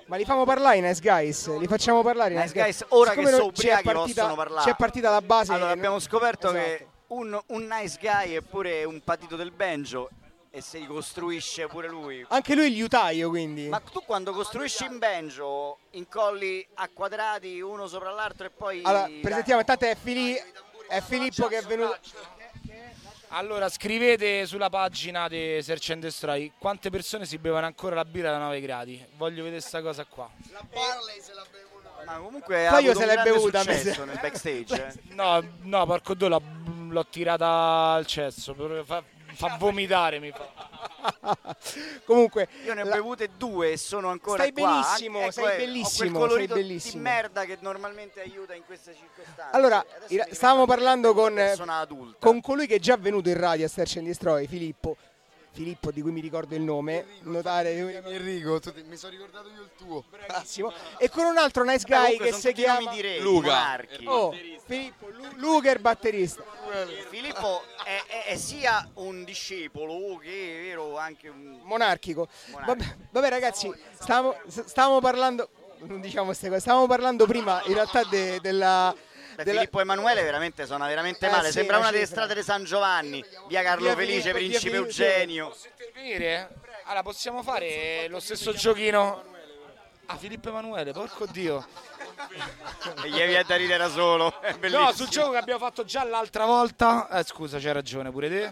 Ma li facciamo parlare i Nice Guys? Li facciamo parlare i Nice Guys, ora che sono ubriachi possono parlare. C'è partita la base. Allora abbiamo scoperto esatto. che un nice guy è pure un patito del banjo e si costruisce pure lui. Anche lui è il liutaio, quindi. Ma tu quando costruisci in banjo incolli a quadrati uno sopra l'altro e poi... Allora, presentiamo, intanto è Filippo che è venuto... Allora, scrivete sulla pagina di Search and Destroy quante persone si bevono ancora la birra da 9 gradi. Voglio vedere questa cosa qua. La Barley se la bevono. Ma comunque ha Fabio avuto se un l'è grande bevuta, successo nel backstage. No, porco due, l'ho tirata al cesso. Fa vomitare, mi fa. Comunque io ne ho bevute 2 e sono ancora stai qua. benissimo, Ecco, sei bellissimo, ho quel colorito sei bellissimo. di merda che normalmente aiuta in queste circostanze. Allora, stavamo parlando con colui che è già venuto in radio a Search and Destroy, Filippo, di cui mi ricordo il nome, notare Enrico, mi sono ricordato io il tuo. bravissimo, e con un altro nice guy che si chiama Luca. Filippo Luger, batterista. Filippo è sia un discepolo che è vero anche un monarchico. Vabbè ragazzi, stavamo parlando, non diciamo queste cose, stavamo parlando prima in realtà della Filippo Emanuele veramente suona veramente male, sì, sembra una delle cifra. strade di San Giovanni, via Carlo Felice, Principe Eugenio. Posso intervenire? Allora, possiamo fare lo stesso giochino? Filippo Emanuele, porco Dio. E gli viene da ridere da solo, è bellissimo. No, sul gioco che abbiamo fatto già l'altra volta. Scusa, c'hai ragione pure te.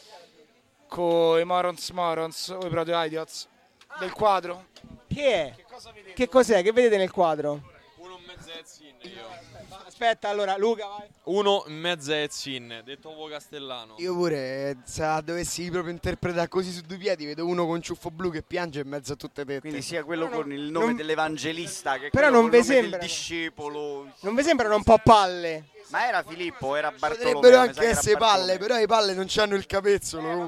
Con i Morons, o i Proto Idiots del quadro. Che è? Che cos'è? Che vedete nel quadro? 1,5 io. Aspetta, allora Luca vai. 1,5 detto uovo castellano. Io pure, se dovessi proprio interpretare così su due piedi, vedo uno con ciuffo blu che piange in mezzo a tutte tette. Quindi sia quello con il nome dell'evangelista che però quello non con il vi nome sembra del discepolo. Non vi sembrano un po' palle? Ma era Filippo, era Bartolomeo. Potrebbero mi sa che anche era essere palle, Bartolomeo. però i palle non c'hanno il capezzolo.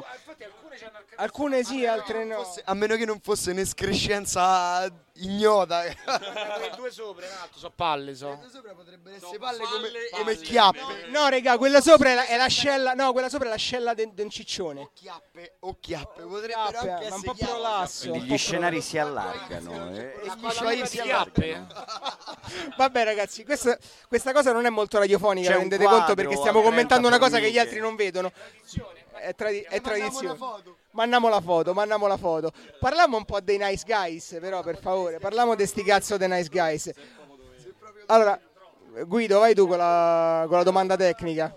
Alcune sì, altre no. A meno che non fosse un'escrescenza ignota. Due sopra, in alto, so palle, so. Sopra potrebbero essere palle come chiappe. No, raga, quella sopra è l'ascella. No, quella sopra è l'ascella di un ciccione. O chiappe, potrebbero Chiappe, anche ma un essere po' chiappe. prolasso. Quindi gli scenari si allargano. Si chiappe? Vabbè ragazzi, questa cosa non è molto radiofonica, C'è un rendete conto, quadro perché a stiamo 30 commentando una cosa che gli formiche. altri non vedono. È tradizione. Mandiamo la foto. Parliamo un po' dei Nice Guys, però, per favore. Parliamo di sti cazzo dei Nice Guys. Allora, Guido, vai tu con la domanda tecnica.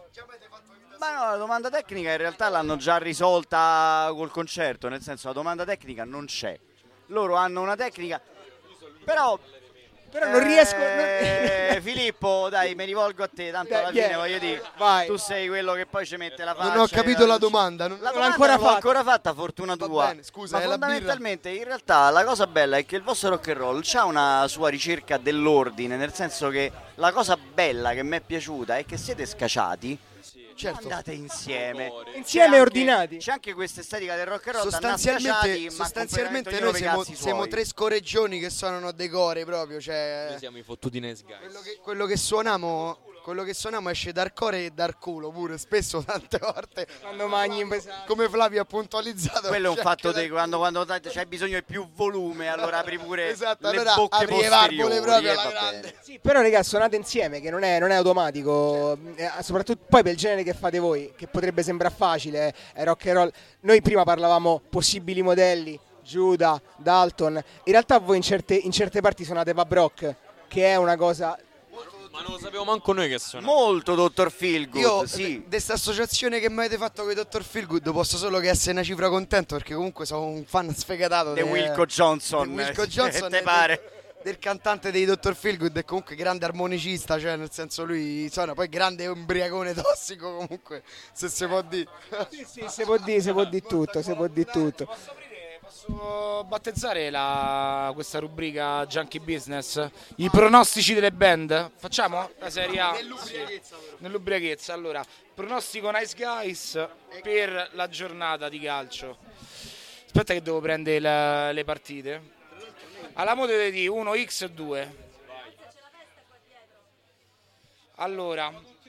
Ma no, la domanda tecnica in realtà l'hanno già risolta col concerto, nel senso la domanda tecnica non c'è. Loro hanno una tecnica, però non riesco. Filippo, dai, mi rivolgo a te, tanto alla fine voglio dire, vai. tu sei quello che poi ci mette la faccia. Non ho capito la domanda. La domanda non l'ho ancora fatta, fortuna tua. Bene, scusa, ma è la fondamentalmente in realtà la cosa bella è che il vostro rock and roll c'ha una sua ricerca dell'ordine, nel senso che la cosa bella che mi è piaciuta è che siete scacciati. Certo. Andate insieme ordinati. C'è anche questa estetica del rock and roll. Sostanzialmente noi siamo tre scoreggioni che suonano decore proprio, cioè Noi siamo i fottuti Nice Guys. quello che suoniamo esce dal core e dal culo pure, spesso tante volte Quando mangi pesante. come Flavio ha puntualizzato. Quello è un c'è fatto anche di quando c'hai bisogno di più volume, allora apri pure Esatto, le allora bocche apri le valvole posteriori proprio e alla va grande. bene. Sì, però ragazzi, suonate insieme, che non è automatico, soprattutto poi per il genere che fate voi, che potrebbe sembrare facile, è rock and roll. Noi prima parlavamo possibili modelli, Giuda, Dalton. In realtà voi in certe parti suonate pub rock, che è una cosa... Ma non lo sapevo manco noi che suonava. Molto Dr. Feelgood, Io sì. di questa associazione che mi avete fatto con i Dr. Feelgood posso solo che essere una cifra contento, perché comunque sono un fan sfegatato De Wilco Johnson, Johnson te pare? del cantante dei Dr. Feelgood, è comunque grande armonicista, cioè nel senso lui suona, poi grande ubriacone tossico comunque, se si può dire. Sì, si può dire tutto. Posso battezzare questa rubrica Junkie Business? I pronostici delle band? Facciamo la serie A? Nell'ubriachezza. Allora, pronostico Nice Guys per la giornata di calcio. Aspetta che devo prendere le partite. Alla moda di 1x2. Allora,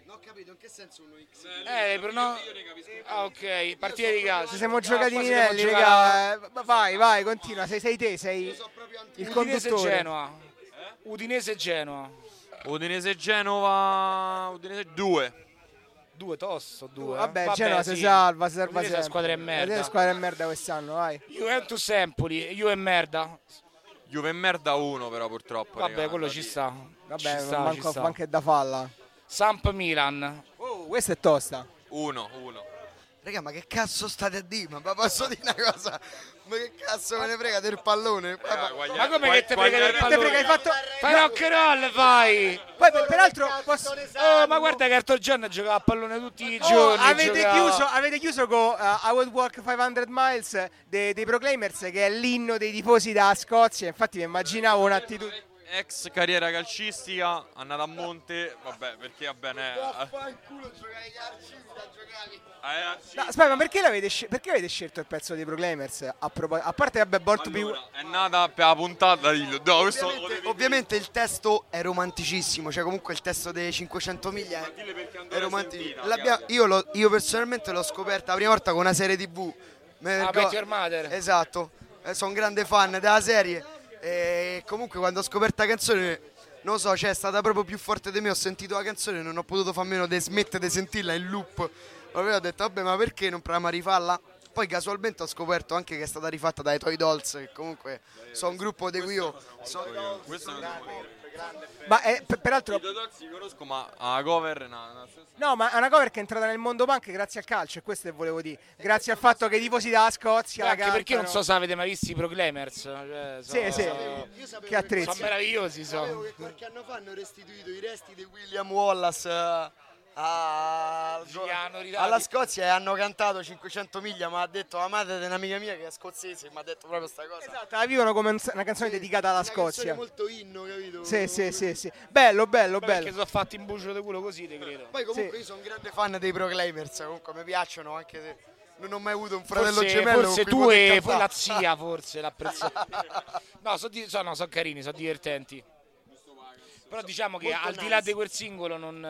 Non ho capito in che senso 1x. Però no. Ah, ok, partita di casa. Ci siamo giocati qua Minelli, siamo giocati- raga. Vai, continua. Sei te, sei il Udinese conduttore. Genoa. Udinese Genoa. Udinese Genova. Udinese 2. 2 tosto, 2. Vabbè, Genoa si salva Udinese è sempre. squadra di merda. Udinese è squadra di merda quest'anno, vai. Juventus Empoli, Juve merda. Juve e merda 1 però purtroppo. Vabbè, raga, quello da ci dire. sta. Vabbè, ci sta, manco, ci sta. anche da falla. Samp Milan. Oh, questa è tosta. 1. Raga, ma che cazzo state a dire? Ma posso dire una cosa? Ma che cazzo me ne frega del pallone? Ma come che te frega del Te pallone? frega, hai fatto... Fai rock and roll, fai! Poi peraltro posso... Oh, ma guarda che Arthur John giocava a pallone tutti i Oh, giorni. avete chiuso con I Would Walk 500 Miles dei Proclaimers, che è l'inno dei tifosi da Scozia. Infatti mi immaginavo un'attitudine. Ex carriera calcistica, andata a monte, vabbè, perché va bene. Vaffanculo, giocare calci da giocare. No, aspetta, ma perché avete scelto il pezzo dei Proclaimers? A parte, vabbè, Born to Be... Allora, è nata per la puntata di... No, questo Ovviamente il testo è romanticissimo, cioè comunque il testo dei 500 miglia è romantico. Io personalmente l'ho scoperta la prima volta con una serie TV. Met Your Mother. Esatto, sono un grande fan della serie e comunque quando ho scoperto la canzone, non so, cioè è stata proprio più forte di me, ho sentito la canzone e non ho potuto far meno di smettere di sentirla in loop. Allora ho detto vabbè, ma perché non proviamo a rifarla? Poi casualmente ho scoperto anche che è stata rifatta dai Toy Dolls, che comunque sono un gruppo di cui io questo non lo Ma peraltro... Sì, conosco, ma la cover è una stessa. No, ma è una cover che è entrata nel mondo punk grazie al calcio, e questo che volevo dire. Grazie al fatto che i tifosi dalla Scozia la Anche perché non cantano. so se avete mai visto i Proclaimers. Cioè, Sì. Che attrezzi. Sono meravigliosi. sapevo che qualche anno fa hanno restituito i resti di William Wallace alla Scozia e hanno cantato 500 miglia, ma ha detto la madre di un'amica mia che è scozzese, mi ha detto proprio sta cosa. Esatto, la vivono come una canzone dedicata alla Una canzone Scozia. molto inno, capito? Sì. Bello. Perché sono fatti in bucio di culo così, te credo. Poi comunque Sì. io sono un grande fan dei Proclaimers, comunque mi piacciono, anche se non ho mai avuto un fratello gemello. Forse con cui tu poter e cantare. poi la zia forse l'apprezzate. No, sono carini, sono divertenti. Però diciamo che Molto al di là nice. di quel singolo non...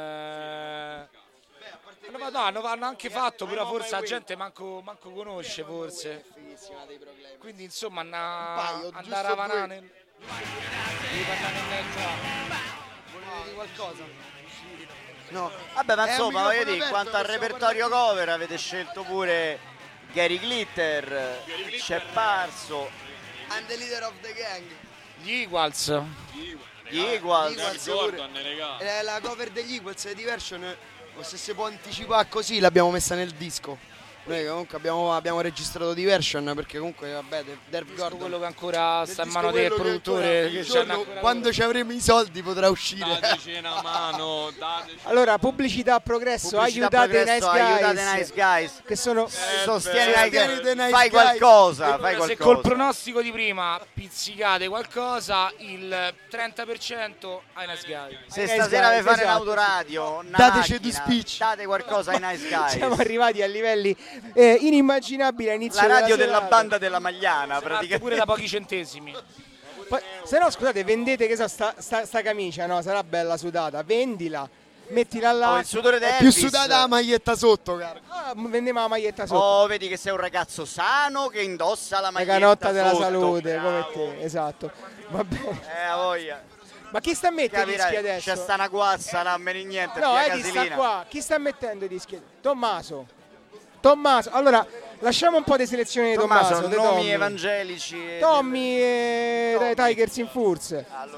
hanno anche fatto, però forse la gente manco conosce forse. Fighissima dei Proclaimers. Quindi insomma paio, andare giusto a due. vanare. Devi parlare in mezzo a... Volevi dire qualcosa? No. Vabbè, ma È un insomma, voglio microfono dire, aperto, quanto al possiamo repertorio parlare cover avete scelto pure Gary Glitter, c'è Parso, I'm the leader of the gang. Gli Eagles. gli Eagles. Eagles Gordon, regà. La cover degli Eagles di Version, se si può anticipare così, l'abbiamo messa nel disco. Noi comunque abbiamo registrato di Version perché comunque vabbè Derv Gordon, Quello che ancora sta in disco mano del quello che produttore. ancora- Che un c'hanno giorno, ancora quando ci avremo i soldi potrà uscire. Dateci una mano, dateci. Allora, pubblicità a progresso, Pubblicità aiutate i progresso, nice aiutate guys. i nice guys. Che sono... Sostieni Sostieni i the nice fai guys. qualcosa, fai Se col qualcosa. pronostico di prima pizzicate qualcosa, il 30% ai Nice Guy. Se Nice stasera guys, vi fate esatto. un'autoradio, una Dateci macchina, due speech. date qualcosa ai nice guys. Siamo arrivati a livelli inimmaginabili all'inizio La radio della della serata. banda della Magliana, Parte praticamente. pure da pochi centesimi. Poi, se no, scusate, vendete che so, sta camicia, no? Sarà bella sudata, vendila, mettila là. Oh, il sudore di È più Elvis. sudata la maglietta sotto, caro. Ah, vendiamo la maglietta sotto. Oh, vedi che sei un ragazzo sano che indossa la La maglietta canotta della sotto. salute, Bravo. come te, esatto. Va bene. A voglia. Ma chi sta mettendo i dischi Capirai, adesso? c'è sta una guazza, non me ne niente, No, via Edi sta Casilina. qua. Chi sta mettendo i dischi? Tommaso. Allora, lasciamo un po' di selezione di Tommaso, Tommaso. di nomi Tommy. evangelici. Tommy e dai Tigers in Force. Allora,